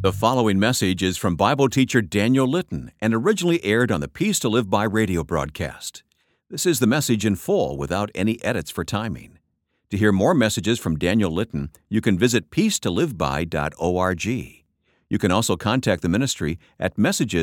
The following message is from Bible teacher Daniel Litton and originally aired on the Peace to Live By radio broadcast. This is the message in full without any edits for timing. To hear more messages from Daniel Litton, you can visit peacetoliveby.org. You can also contact the ministry at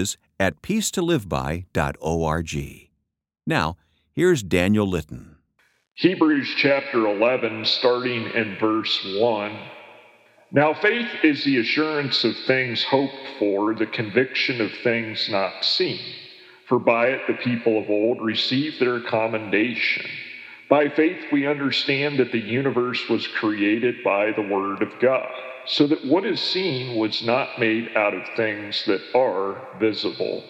messages@peacetoliveby.org. Now, here's Daniel Litton. Hebrews chapter 11, starting in verse 1. Now faith is the assurance of things hoped for, the conviction of things not seen. For by it the people of old received their commendation. By faith we understand that the universe was created by the word of God, so that what is seen was not made out of things that are visible.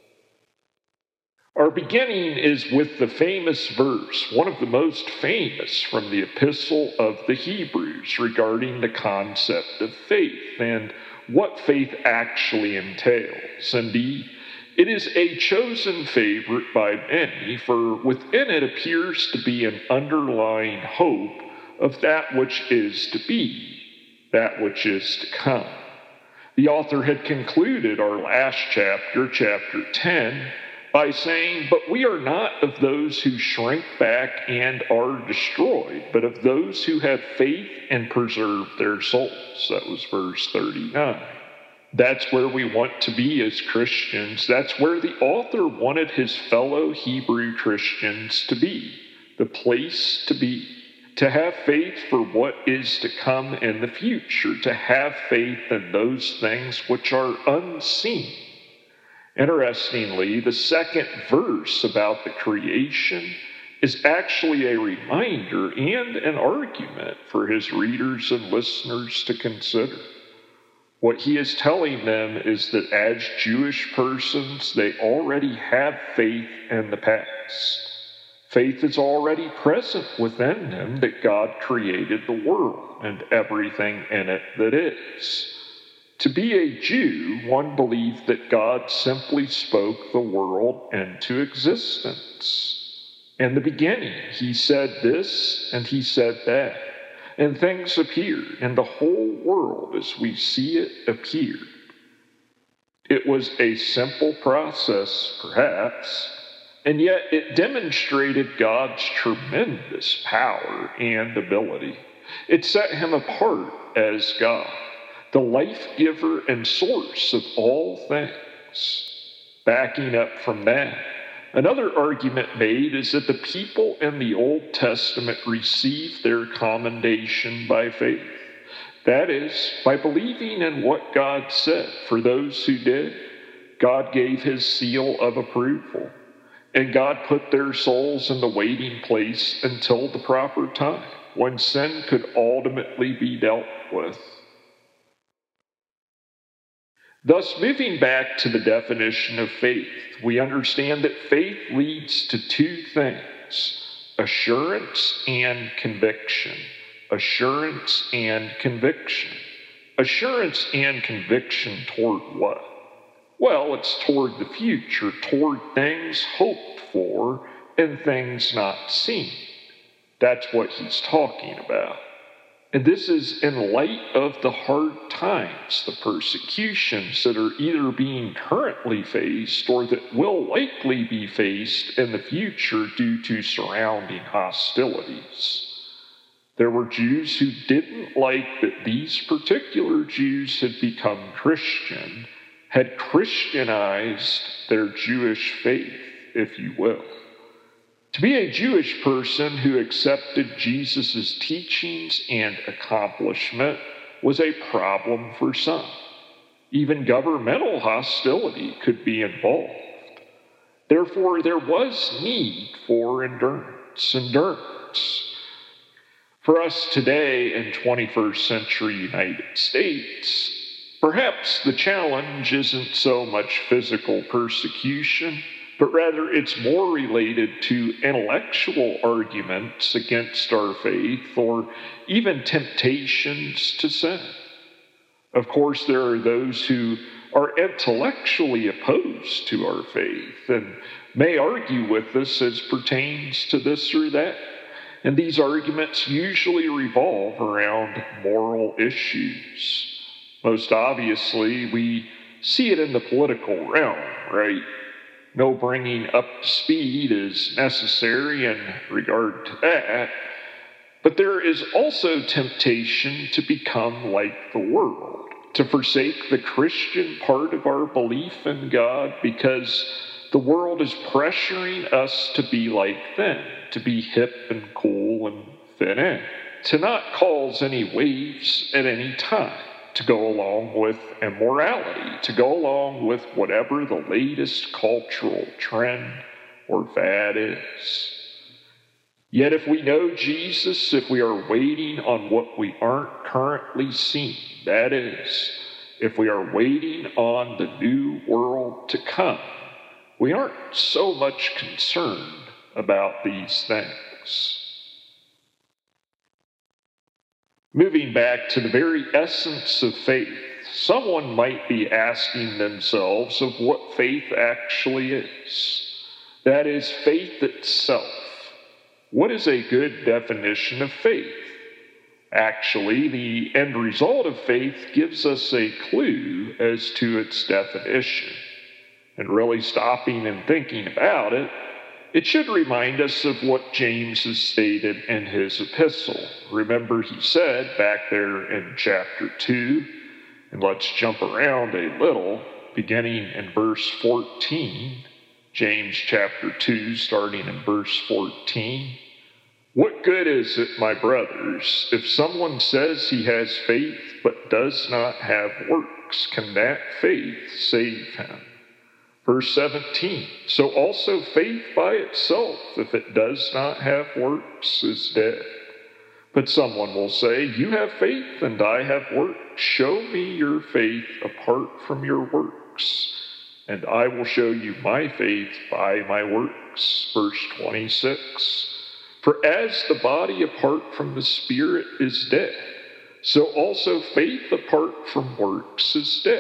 Our beginning is with the famous verse, one of the most famous from the Epistle of the Hebrews, regarding the concept of faith and what faith actually entails. Indeed, it is a chosen favorite by many, for within it appears to be an underlying hope of that which is to be, that which is to come. The author had concluded our last chapter, chapter 10, by saying, but we are not of those who shrink back and are destroyed, but of those who have faith and preserve their souls. That was verse 39. That's where we want to be as Christians. That's where the author wanted his fellow Hebrew Christians to be, the place to be, to have faith for what is to come in the future, to have faith in those things which are unseen. Interestingly, the second verse about the creation is actually a reminder and an argument for his readers and listeners to consider. What he is telling them is that as Jewish persons, they already have faith in the past. Faith is already present within them that God created the world and everything in it that is. To be a Jew, one believed that God simply spoke the world into existence. In the beginning, he said this and he said that, and things appeared, and the whole world as we see it appeared. It was a simple process, perhaps, and yet it demonstrated God's tremendous power and ability. It set him apart as God, the life giver and source of all things. Backing up from that, another argument made is that the people in the Old Testament received their commendation by faith. That is, by believing in what God said. For those who did, God gave his seal of approval, and God put their souls in the waiting place until the proper time, when sin could ultimately be dealt with. Thus, moving back to the definition of faith, we understand that faith leads to two things: assurance and conviction. Assurance and conviction. Assurance and conviction toward what? Well, it's toward the future, toward things hoped for and things not seen. That's what he's talking about. And this is in light of the hard times, the persecutions that are either being currently faced or that will likely be faced in the future due to surrounding hostilities. There were Jews who didn't like that these particular Jews had become Christian, had Christianized their Jewish faith, if you will. To be a Jewish person who accepted Jesus' teachings and accomplishment was a problem for some. Even governmental hostility could be involved. Therefore, there was need for endurance. For us today in 21st century United States, perhaps the challenge isn't so much physical persecution, but rather it's more related to intellectual arguments against our faith or even temptations to sin. Of course, there are those who are intellectually opposed to our faith and may argue with us as pertains to this or that. And these arguments usually revolve around moral issues. Most obviously, we see it in the political realm, right? No bringing up to speed is necessary in regard to that. But there is also temptation to become like the world, to forsake the Christian part of our belief in God because the world is pressuring us to be like them, to be hip and cool and fit in, to not cause any waves at any time, to go along with immorality, to go along with whatever the latest cultural trend or fad is. Yet if we know Jesus, if we are waiting on what we aren't currently seeing, that is, if we are waiting on the new world to come, we aren't so much concerned about these things. Moving back to the very essence of faith, someone might be asking themselves of what faith actually is. That is, faith itself. What is a good definition of faith? Actually, the end result of faith gives us a clue as to its definition. And really stopping and thinking about it, it should remind us of what James has stated in his epistle. Remember, he said back there in chapter 2, and let's jump around a little, beginning in verse 14, James chapter 2, starting in verse 14. What good is it, my brothers, if someone says he has faith but does not have works? Can that faith save him? Verse 17, so also faith by itself, if it does not have works, is dead. But someone will say, you have faith and I have works. Show me your faith apart from your works, and I will show you my faith by my works. Verse 26, for as the body apart from the spirit is dead, so also faith apart from works is dead.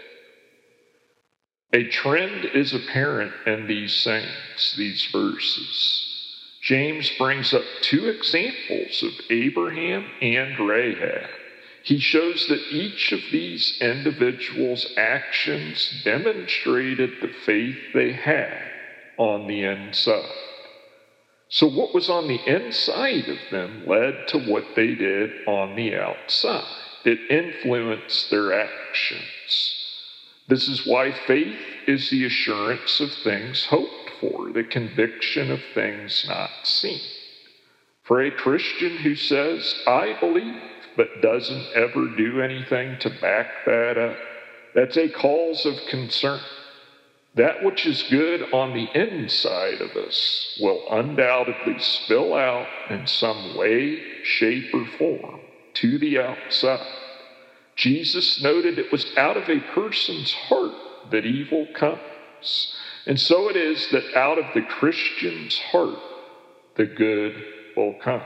A trend is apparent in these things, these verses. James brings up two examples of Abraham and Rahab. He shows that each of these individuals' actions demonstrated the faith they had on the inside. So what was on the inside of them led to what they did on the outside. It influenced their actions. This is why faith is the assurance of things hoped for, the conviction of things not seen. For a Christian who says, I believe, but doesn't ever do anything to back that up, that's a cause of concern. That which is good on the inside of us will undoubtedly spill out in some way, shape, or form to the outside. Jesus noted it was out of a person's heart that evil comes. And so it is that out of the Christian's heart, the good will come.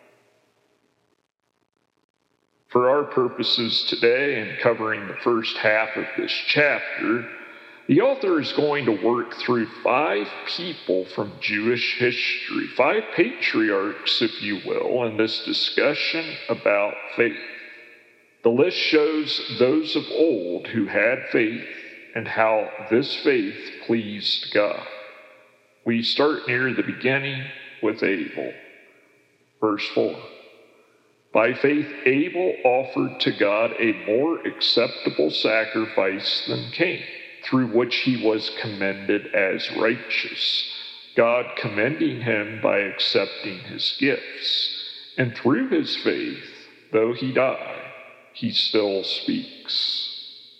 For our purposes today, in covering the first half of this chapter, the author is going to work through 5 people from Jewish history, 5 patriarchs, if you will, in this discussion about faith. The list shows those of old who had faith and how this faith pleased God. We start near the beginning with Abel. Verse 4. By faith, Abel offered to God a more acceptable sacrifice than Cain, through which he was commended as righteous, God commending him by accepting his gifts. And through his faith, though he died, he still speaks.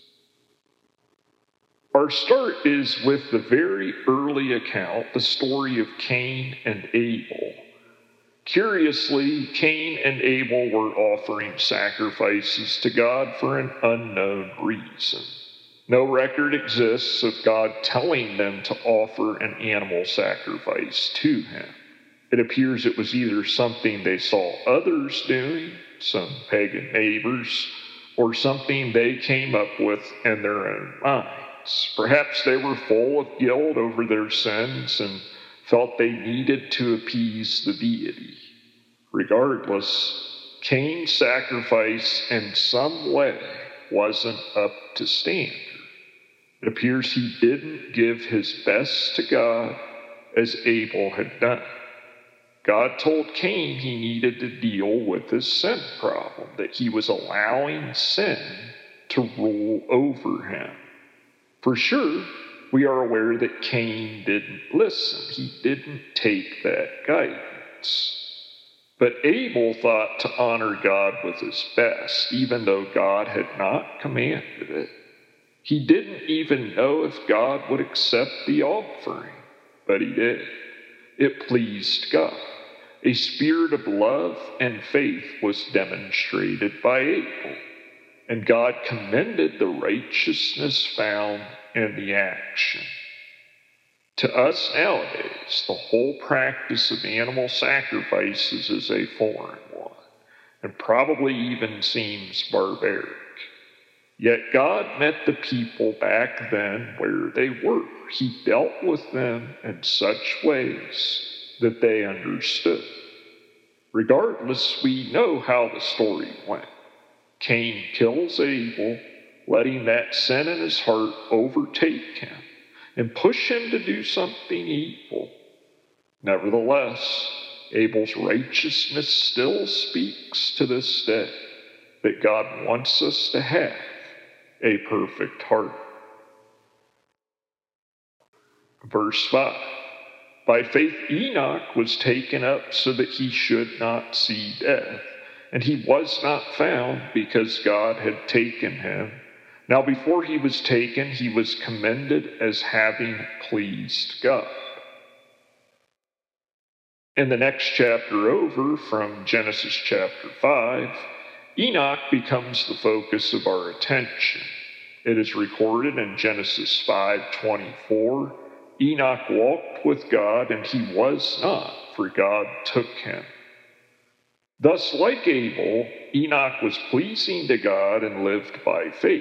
Our start is with the very early account, the story of Cain and Abel. Curiously, Cain and Abel were offering sacrifices to God for an unknown reason. No record exists of God telling them to offer an animal sacrifice to him. It appears it was either something they saw others doing, some pagan neighbors, or something they came up with in their own minds. Perhaps they were full of guilt over their sins and felt they needed to appease the deity. Regardless, Cain's sacrifice in some way wasn't up to standard. It appears he didn't give his best to God as Abel had done. God told Cain he needed to deal with his sin problem, that he was allowing sin to rule over him. For sure, we are aware that Cain didn't listen. He didn't take that guidance. But Abel thought to honor God with his best, even though God had not commanded it. He didn't even know if God would accept the offering, but he did. It pleased God. A spirit of love and faith was demonstrated by Abel, and God commended the righteousness found in the action. To us nowadays, the whole practice of animal sacrifices is a foreign one, and probably even seems barbaric. Yet God met the people back then where they were. He dealt with them in such ways that they understood. Regardless, we know how the story went. Cain kills Abel, letting that sin in his heart overtake him and push him to do something evil. Nevertheless, Abel's righteousness still speaks to this day that God wants us to have a perfect heart. Verse 5. By faith Enoch was taken up so that he should not see death, and he was not found because God had taken him. Now before he was taken, he was commended as having pleased God. In the next chapter over, from Genesis chapter 5, Enoch becomes the focus of our attention. It is recorded in Genesis 5:24, Enoch walked with God, and he was not, for God took him. Thus, like Abel, Enoch was pleasing to God and lived by faith.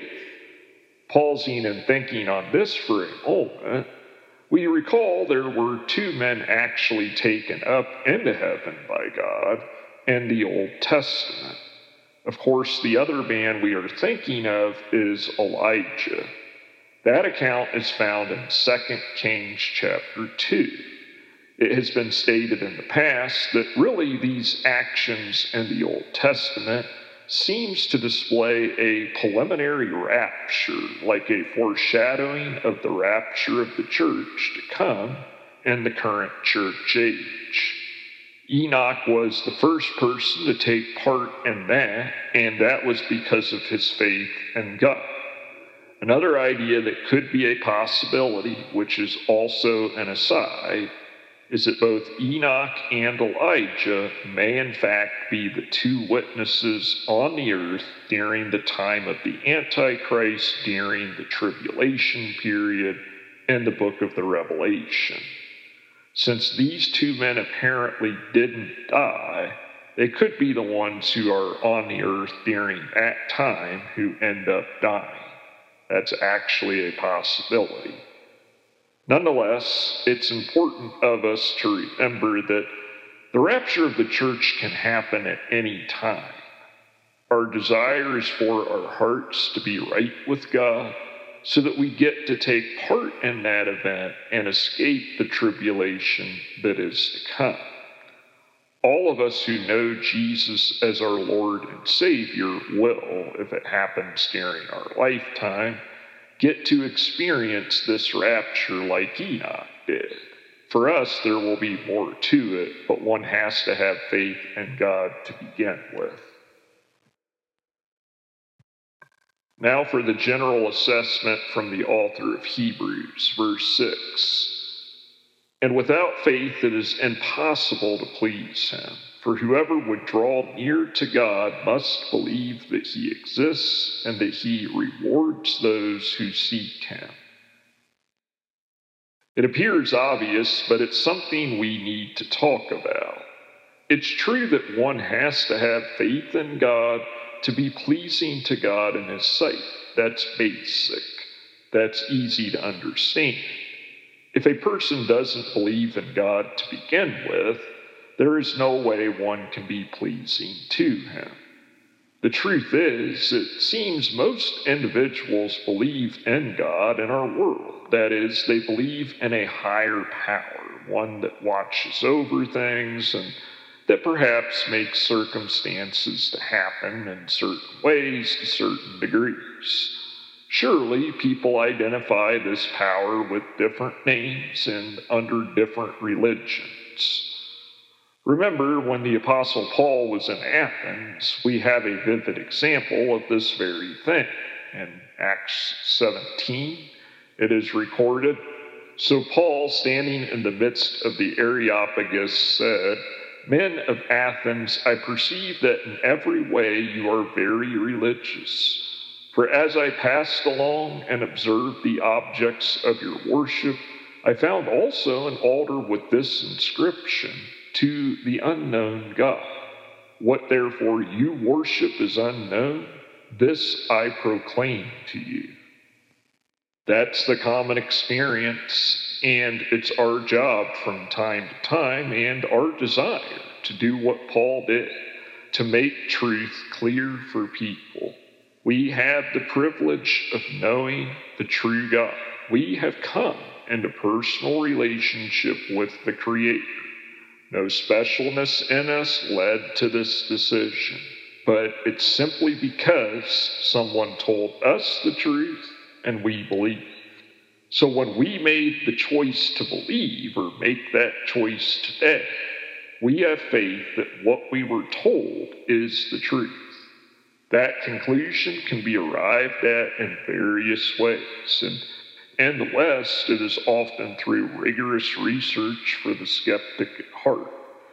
Pausing and thinking on this for a moment, we recall there were two men actually taken up into heaven by God in the Old Testament. Of course, the other man we are thinking of is Elijah. That account is found in 2 Kings chapter 2. It has been stated in the past that really these actions in the Old Testament seems to display a preliminary rapture, like a foreshadowing of the rapture of the church to come in the current church age. Enoch was the first person to take part in that, and that was because of his faith in God. Another idea that could be a possibility, which is also an aside, is that both Enoch and Elijah may in fact be the two witnesses on the earth during the time of the Antichrist, during the tribulation period in the book of the Revelation. Since these two men apparently didn't die, they could be the ones who are on the earth during that time who end up dying. That's actually a possibility. Nonetheless, it's important of us to remember that the rapture of the church can happen at any time. Our desire is for our hearts to be right with God so that we get to take part in that event and escape the tribulation that is to come. All of us who know Jesus as our Lord and Savior will, if it happens during our lifetime, get to experience this rapture like Enoch did. For us, there will be more to it, but one has to have faith in God to begin with. Now for the general assessment from the author of Hebrews, verse 6. And without faith it is impossible to please him, for whoever would draw near to God must believe that he exists and that he rewards those who seek him. It appears obvious, but it's something we need to talk about. It's true that one has to have faith in God to be pleasing to God in his sight. That's basic. That's easy to understand. If a person doesn't believe in God to begin with, there is no way one can be pleasing to him. The truth is, it seems most individuals believe in God in our world. That is, they believe in a higher power, one that watches over things and that perhaps makes circumstances to happen in certain ways to certain degrees. Surely people identify this power with different names and under different religions. Remember, when the Apostle Paul was in Athens, we have a vivid example of this very thing. In Acts 17, it is recorded, "So Paul, standing in the midst of the Areopagus, said, 'Men of Athens, I perceive that in every way you are very religious. For as I passed along and observed the objects of your worship, I found also an altar with this inscription, to the unknown God. What therefore you worship is unknown, this I proclaim to you.'" That's the common experience, and it's our job from time to time and our desire to do what Paul did, to make truth clear for people. We have the privilege of knowing the true God. We have come into personal relationship with the Creator. No specialness in us led to this decision, but it's simply because someone told us the truth and we believed. So when we made the choice to believe or make that choice today, we have faith that what we were told is the truth. That conclusion can be arrived at in various ways, and in the West, it is often through rigorous research for the skeptic at heart.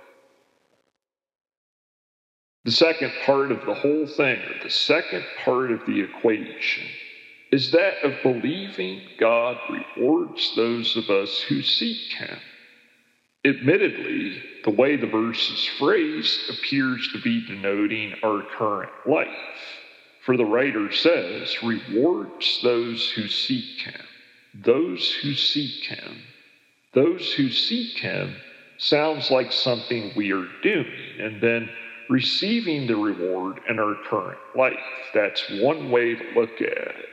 The second part of the whole thing, or the second part of the equation, is that of believing God rewards those of us who seek Him. Admittedly, the way the verse is phrased appears to be denoting our current life. For the writer says, rewards those who seek Him. Those who seek Him. Those who seek Him sounds like something we are doing and then receiving the reward in our current life. That's one way to look at it.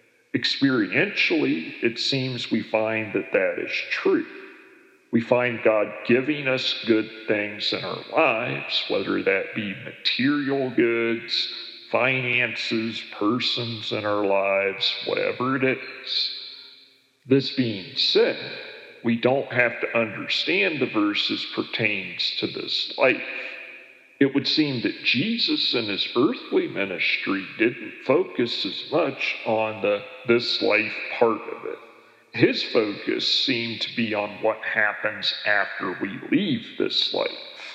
Experientially, it seems we find that that is true. We find God giving us good things in our lives, whether that be material goods, finances, persons in our lives, whatever it is. This being said, we don't have to understand the verse as pertains to this life. It would seem that Jesus in his earthly ministry didn't focus as much on this life part of it. His focus seemed to be on what happens after we leave this life.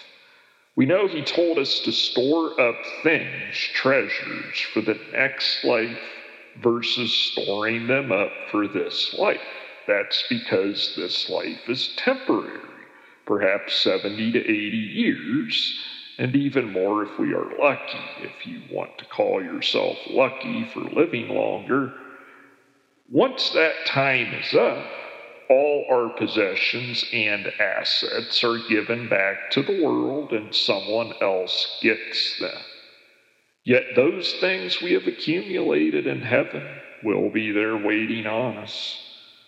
We know he told us to store up things, treasures, for the next life versus storing them up for this life. That's because this life is temporary, perhaps 70 to 80 years, and even more if we are lucky, if you want to call yourself lucky for living longer. Once that time is up, all our possessions and assets are given back to the world and someone else gets them. Yet those things we have accumulated in heaven will be there waiting on us.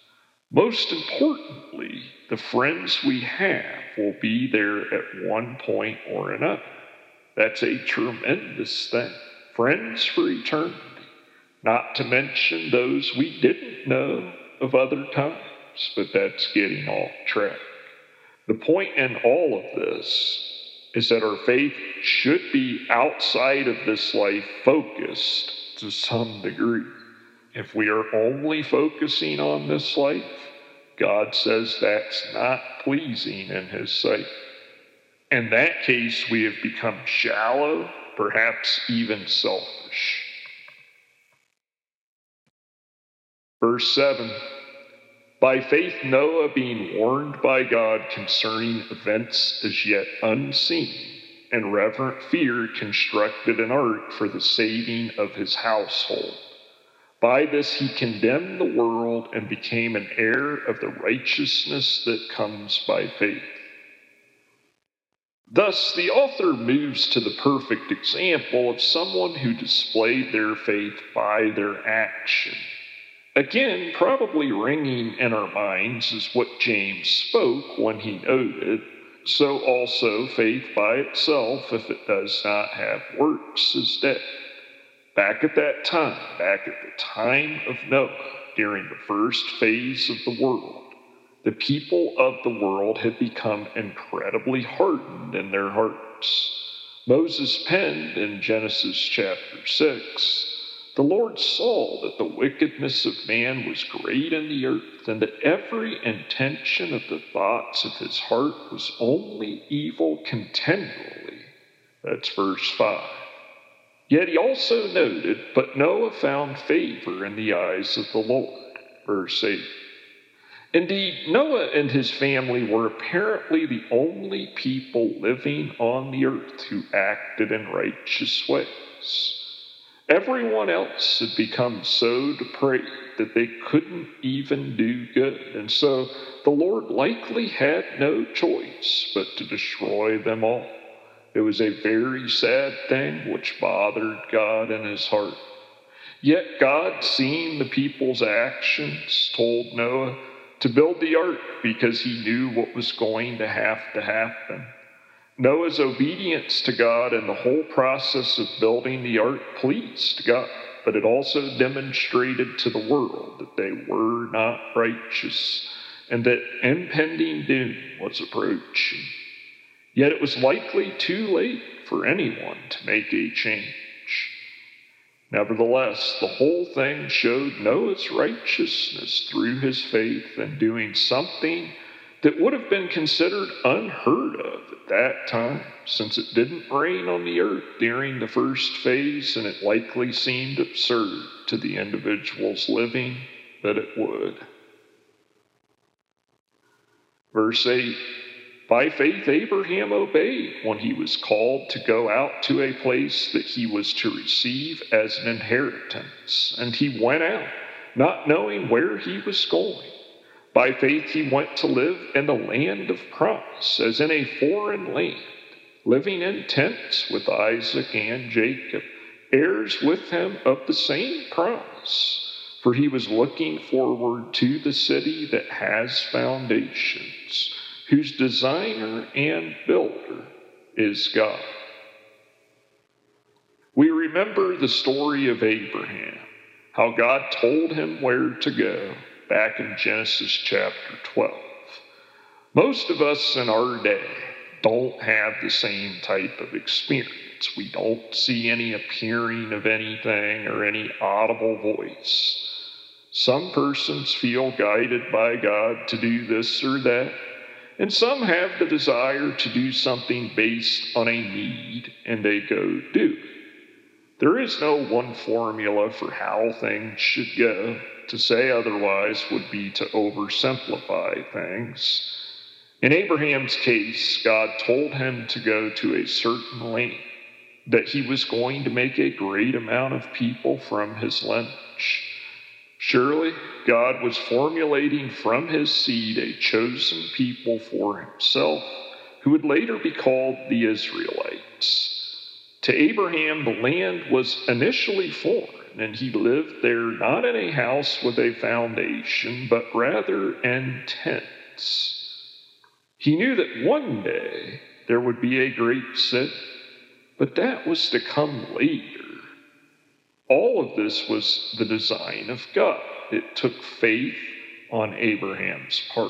Most importantly, the friends we have will be there at one point or another. That's a tremendous thing. Friends for eternity. Not to mention those we didn't know of other times, but that's getting off track. The point in all of this is that our faith should be outside of this life focused to some degree. If we are only focusing on this life, God says that's not pleasing in His sight. In that case, we have become shallow, perhaps even selfish. Verse 7, by faith Noah, being warned by God concerning events as yet unseen, in reverent fear constructed an ark for the saving of his household. By this he condemned the world and became an heir of the righteousness that comes by faith. Thus, the author moves to the perfect example of someone who displayed their faith by their action. Again, probably ringing in our minds is what James spoke when he noted, "So also faith by itself, if it does not have works, is dead." Back at the time of Noah, during the first phase of the world, the people of the world had become incredibly hardened in their hearts. Moses penned in Genesis chapter 6, "The Lord saw that the wickedness of man was great in the earth, and that every intention of the thoughts of his heart was only evil continually." That's verse 5. Yet he also noted, "But Noah found favor in the eyes of the Lord." Verse 8. Indeed, Noah and his family were apparently the only people living on the earth who acted in righteous ways. Everyone else had become so depraved that they couldn't even do good, and so the Lord likely had no choice but to destroy them all. It was a very sad thing which bothered God in his heart. Yet God, seeing the people's actions, told Noah to build the ark because he knew what was going to happen. Noah's obedience to God and the whole process of building the ark pleased God, but it also demonstrated to the world that they were not righteous and that impending doom was approaching. Yet it was likely too late for anyone to make a change. Nevertheless, the whole thing showed Noah's righteousness through his faith in doing something that would have been considered unheard of at that time, since it didn't rain on the earth during the first phase, and it likely seemed absurd to the individuals living that it would. Verse 8, "By faith Abraham obeyed when he was called to go out to a place that he was to receive as an inheritance, and he went out, not knowing where he was going. By faith he went to live in the land of promise, as in a foreign land, living in tents with Isaac and Jacob, heirs with him of the same promise. For he was looking forward to the city that has foundations, whose designer and builder is God." We remember the story of Abraham, how God told him where to go, back in Genesis chapter 12. Most of us in our day don't have the same type of experience. We don't see any appearing of anything or any audible voice. Some persons feel guided by God to do this or that, and some have the desire to do something based on a need, and they go do it. There is no one formula for how things should go. To say otherwise would be to oversimplify things. In Abraham's case, God told him to go to a certain land, that he was going to make a great amount of people from his lineage. Surely, God was formulating from his seed a chosen people for himself, who would later be called the Israelites. To Abraham, the land was initially foreign, and he lived there not in a house with a foundation, but rather in tents. He knew that one day there would be a great city, but that was to come later. All of this was the design of God. It took faith on Abraham's part.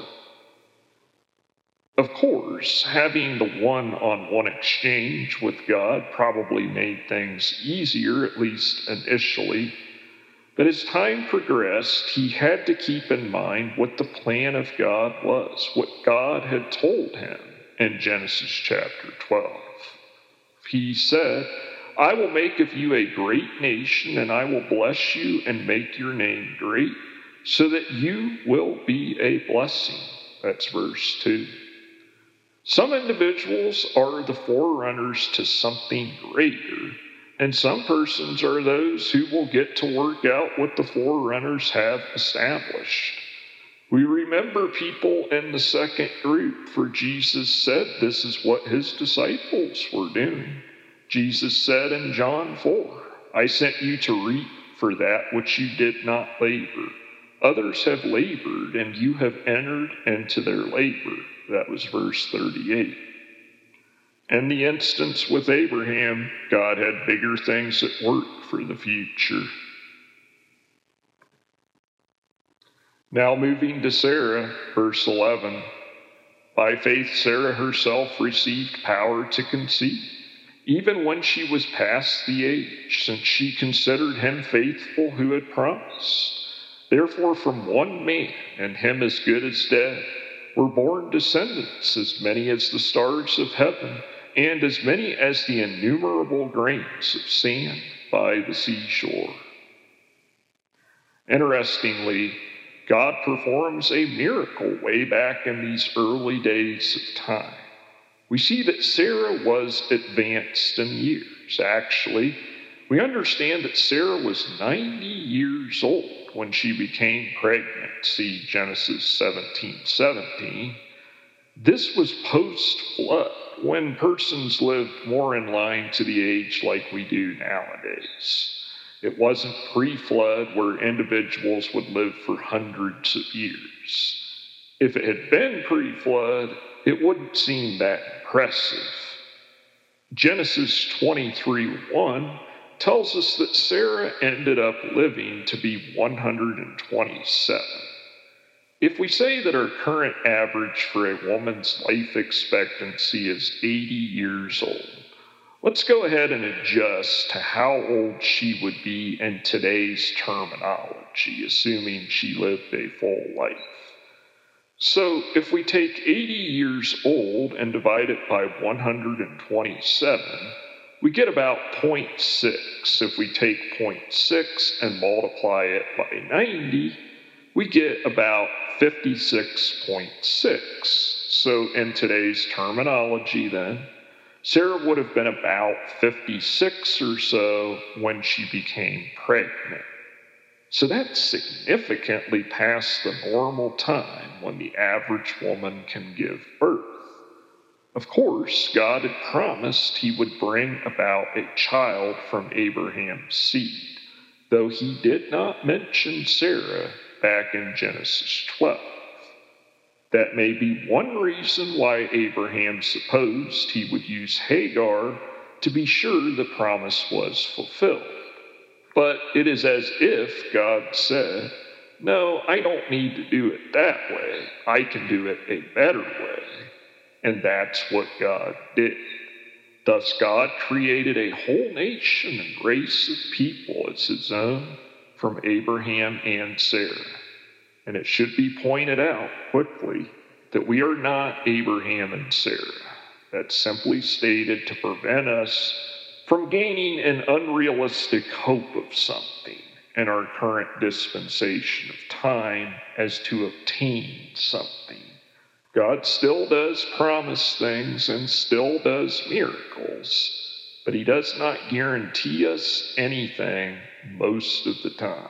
Of course, having the one-on-one exchange with God probably made things easier, at least initially. But as time progressed, he had to keep in mind what the plan of God was, what God had told him in Genesis chapter 12. He said, "I will make of you a great nation, and I will bless you and make your name great, so that you will be a blessing." That's verse 2. Some individuals are the forerunners to something greater, and some persons are those who will get to work out what the forerunners have established. We remember people in the second group, for Jesus said this is what his disciples were doing. Jesus said in John 4, I sent you to reap for that which you did not labor. Others have labored, and you have entered into their labor. That was verse 38. In the instance with Abraham, God had bigger things at work for the future. Now moving to Sarah, verse 11. By faith, Sarah herself received power to conceive, even when she was past the age, since she considered him faithful who had promised. Therefore, from one man, and him as good as dead, were born descendants, as many as the stars of heaven, and as many as the innumerable grains of sand by the seashore. Interestingly, God performs a miracle way back in these early days of time. We see that Sarah was advanced in years. Actually, we understand that Sarah was 90 years old when she became pregnant. See Genesis 17:17. This was post-flood, when persons lived more in line to the age like we do nowadays. It wasn't pre-flood where individuals would live for hundreds of years. If it had been pre-flood, it wouldn't seem that impressive. Genesis 23:1 tells us that Sarah ended up living to be 127. If we say that our current average for a woman's life expectancy is 80 years old, let's go ahead and adjust to how old she would be in today's terminology, assuming she lived a full life. So if we take 80 years old and divide it by 127, we get about 0.6. If we take 0.6 and multiply it by 90, we get about 56.6. So in today's terminology then, Sarah would have been about 56 or so when she became pregnant. So that's significantly past the normal time when the average woman can give birth. Of course, God had promised he would bring about a child from Abraham's seed, though he did not mention Sarah back in Genesis 12. That may be one reason why Abraham supposed he would use Hagar to be sure the promise was fulfilled. But it is as if God said, no, I don't need to do it that way. I can do it a better way. And that's what God did. Thus, God created a whole nation and race of people as his own from Abraham and Sarah. And it should be pointed out quickly that we are not Abraham and Sarah. That's simply stated to prevent us from gaining an unrealistic hope of something in our current dispensation of time as to obtain something. God still does promise things and still does miracles, but he does not guarantee us anything most of the time.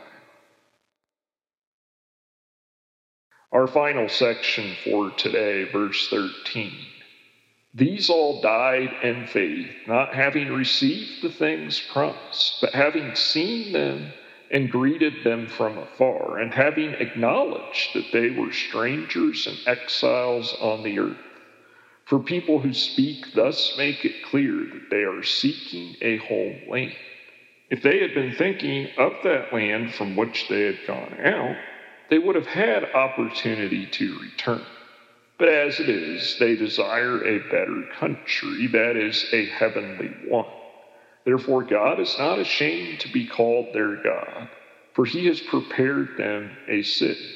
Our final section for today, verse 13. These all died in faith, not having received the things promised, but having seen them and greeted them from afar, and having acknowledged that they were strangers and exiles on the earth. For people who speak thus make it clear that they are seeking a homeland. If they had been thinking of that land from which they had gone out, they would have had opportunity to return. But as it is, they desire a better country, that is, a heavenly one. Therefore, God is not ashamed to be called their God, for he has prepared them a city.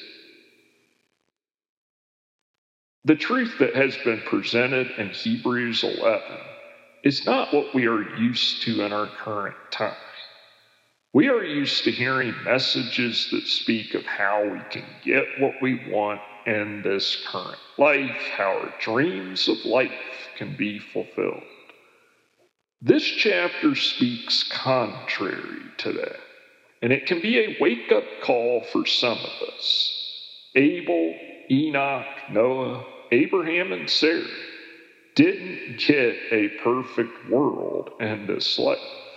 The truth that has been presented in Hebrews 11 is not what we are used to in our current time. We are used to hearing messages that speak of how we can get what we want in this current life, how our dreams of life can be fulfilled. This chapter speaks contrary to that, and it can be a wake-up call for some of us. Abel, Enoch, Noah, Abraham, and Sarah didn't get a perfect world in this life.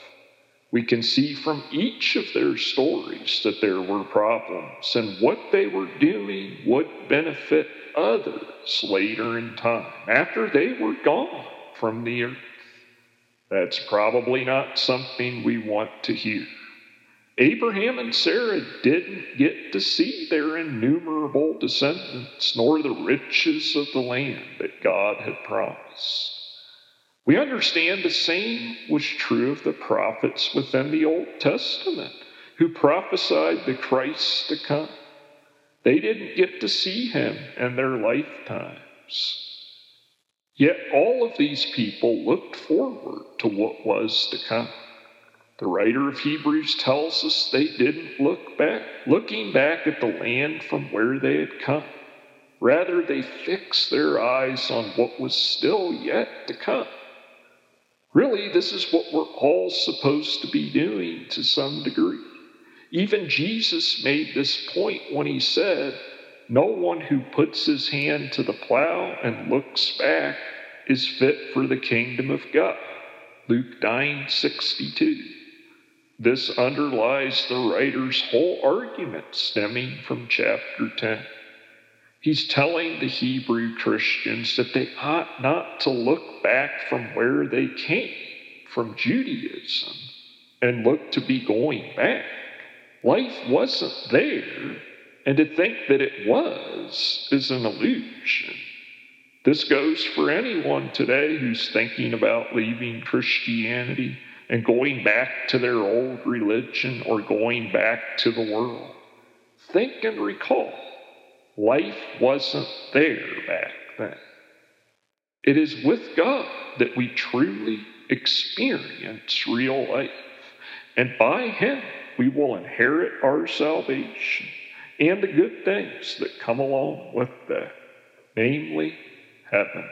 We can see from each of their stories that there were problems, and what they were doing would benefit others later in time, after they were gone from the earth. That's probably not something we want to hear. Abraham and Sarah didn't get to see their innumerable descendants, nor the riches of the land that God had promised. We understand the same was true of the prophets within the Old Testament who prophesied the Christ to come. They didn't get to see him in their lifetimes. Yet all of these people looked forward to what was to come. The writer of Hebrews tells us they didn't look back, looking back at the land from where they had come. Rather, they fixed their eyes on what was still yet to come. Really, this is what we're all supposed to be doing to some degree. Even Jesus made this point when he said, "No one who puts his hand to the plow and looks back is fit for the kingdom of God." Luke 9:62. This underlies the writer's whole argument stemming from chapter 10. He's telling the Hebrew Christians that they ought not to look back from where they came, from Judaism, and look to be going back. Life wasn't there, and to think that it was is an illusion. This goes for anyone today who's thinking about leaving Christianity and going back to their old religion or going back to the world. Think and recall, life wasn't there back then. It is with God that we truly experience real life, and by him we will inherit our salvation and the good things that come along with that, namely heaven.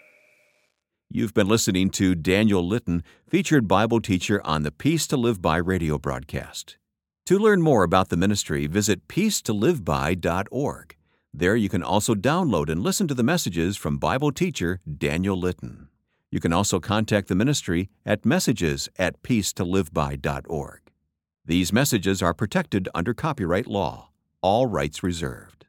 You've been listening to Daniel Litton, featured Bible teacher on the Peace to Live By radio broadcast. To learn more about the ministry, visit peacetoliveby.org. There you can also download and listen to the messages from Bible teacher Daniel Litton. You can also contact the ministry at messages@peacetoliveby.org. These messages are protected under copyright law. All rights reserved.